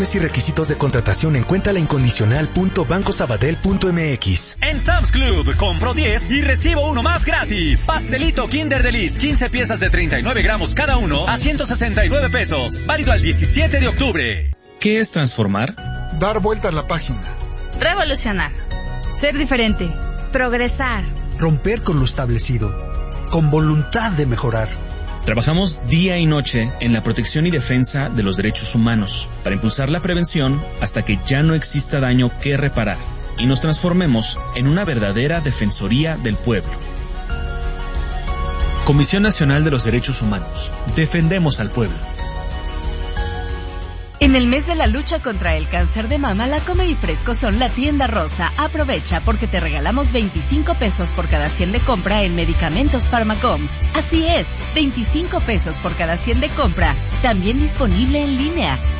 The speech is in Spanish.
Y requisitos de contratación en cuentalaincondicional.bancosabadell.mx. En Sam's Club, compro 10 y recibo uno más gratis. Pastelito Kinder Delice, 15 piezas de 39 gramos cada uno a 169 pesos. Válido al 17 de octubre. ¿Qué es transformar? Dar vuelta a la página. Revolucionar. Ser diferente. Progresar. Romper con lo establecido. Con voluntad de mejorar. Trabajamos día y noche en la protección y defensa de los derechos humanos para impulsar la prevención hasta que ya no exista daño que reparar y nos transformemos en una verdadera defensoría del pueblo. Comisión Nacional de los Derechos Humanos. Defendemos al pueblo. En el mes de la lucha contra el cáncer de mama, la Come y Fresco son la tienda rosa. Aprovecha porque te regalamos 25 pesos por cada 100 de compra en medicamentos Pharmacom. Así es, 25 pesos por cada 100 de compra. También disponible en línea.